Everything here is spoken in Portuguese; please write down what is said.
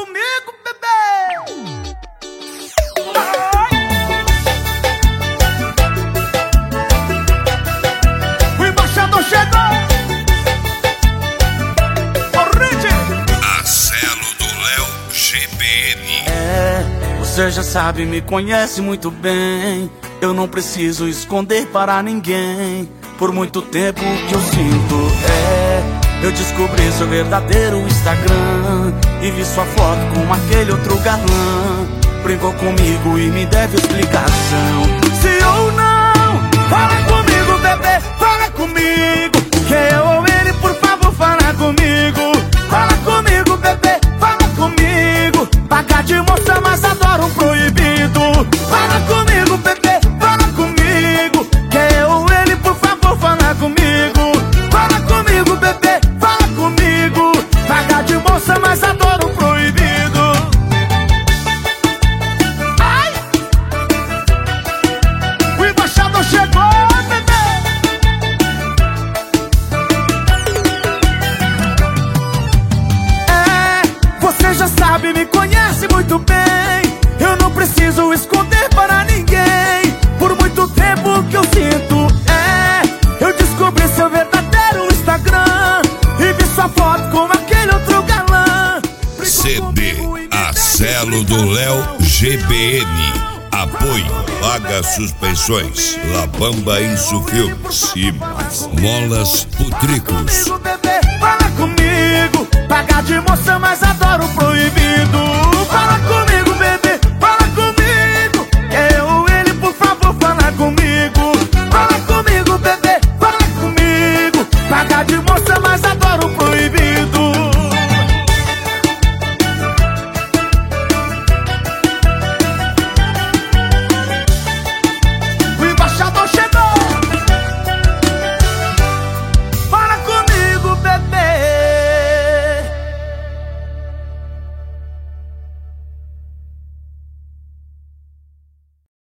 comigo, bebê. O embaixador chegou. Marcelo do Léo GBN. Você já sabe, me conhece muito bem. Eu não preciso esconder para ninguém. Por muito tempo que eu sinto eu descobri seu verdadeiro Instagram e vi sua foto com aquele outro galã. Brincou comigo e me deve explicação. Se ou não, fala comigo, bebê, fala comigo. Que eu ou ele, por favor, fala comigo. Fala comigo, bebê, fala comigo. Pagar de moça, mas adoro um proibido. Fala comigo, bebê, fala comigo. Que eu ou ele, por favor, fala comigo. Fala comigo, bebê, fala comigo. Pagar de moça, mas adoro um proibido. Ai! O embaixador chegou, bebê. Você já sabe, me conhece muito bem. Eu não preciso esconder para ninguém. Por muito tempo que eu sinto eu descobri seu verdadeiro Instagram e vi sua foto com aquele outro galã. CD Marcelo do Léo GBN. Apoio Paga Suspensões, La Bamba Insufilmes e Molas Putricos. Fala comigo, pagar de moça, mas adoro o proibido.